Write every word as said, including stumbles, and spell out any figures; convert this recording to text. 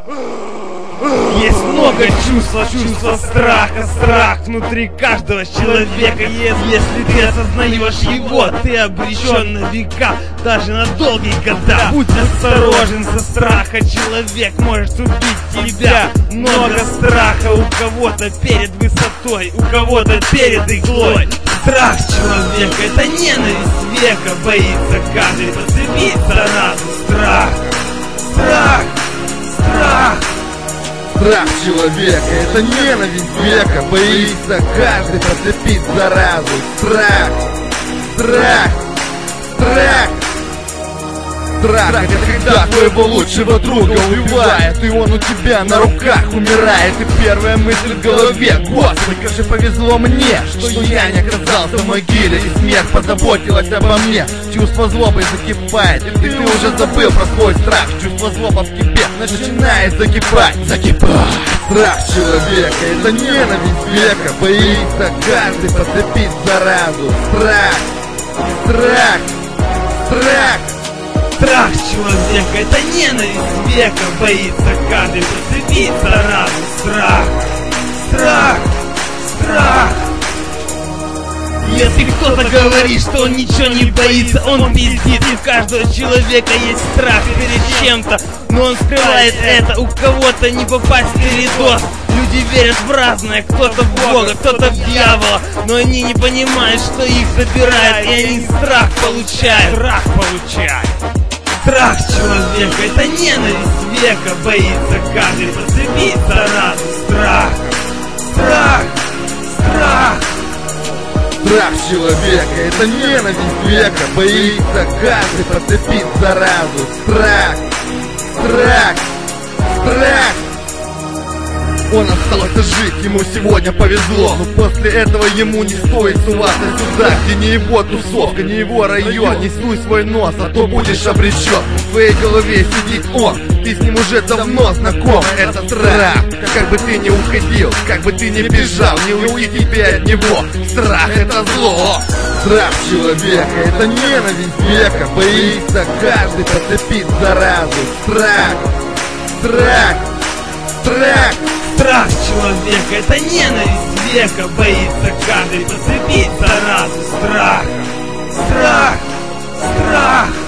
Есть много чувства, чувства страха, страх внутри каждого человека. Если ты осознаешь его, ты обречен на века, даже на долгие года. Будь осторожен, со страха человек может убить тебя. Много страха у кого-то перед высотой, у кого-то перед иглой. Страх человека — это ненависть века, боится каждый подцепиться разу. Страх, страх, страх. Страх человека — это ненависть века, боится каждый подцепить заразу. Страх, страх, страх. Страх — это когда твоего лучшего друга убивает, и он у тебя на руках умирает. И первая мысль в голове: Господи, как же повезло мне, что я не оказался в могиле, и смерть позаботилась обо мне. Чувство злобы закипает, и ты уже забыл про свой страх. Чувство злобы в тебе начинает закипать, закипать. Страх человека — это ненависть века, боится каждый подцепить заразу. Страх, страх, страх. Страх человека — это ненависть века, боится каждый подцепить заразу. Страх, страх, страх. Если кто-то говорит, что он ничего не боится, он пиздит. И у каждого человека есть страх перед чем-то, но он скрывает это. У кого-то не попасть в передоз. Люди верят в разное, кто-то в Бога, кто-то в дьявола, но они не понимают, что их забирают, и они страх получают. Страх получают. Страх человека — это ненависть века, боится каждый подцепить заразу. Страх, страх, страх. Страх человека — это ненависть века, боится каждый подцепить заразу. Страх, страх, страх. Он остался жить, ему сегодня повезло, но после этого ему не стоит суваться сюда, где не его тусовка, не его район. Не суй свой нос, а то будешь обречен. В твоей голове сидит он, ты с ним уже давно знаком. Это страх. Как бы ты ни уходил, как бы ты ни бежал, не уйти тебе от него. Страх — это зло. Страх человека — это ненависть века, боится каждый подцепить заразу. Страх, страх, страх. Страх человека — это ненависть века, боится каждый подцепить заразу. Страх, страх, страх.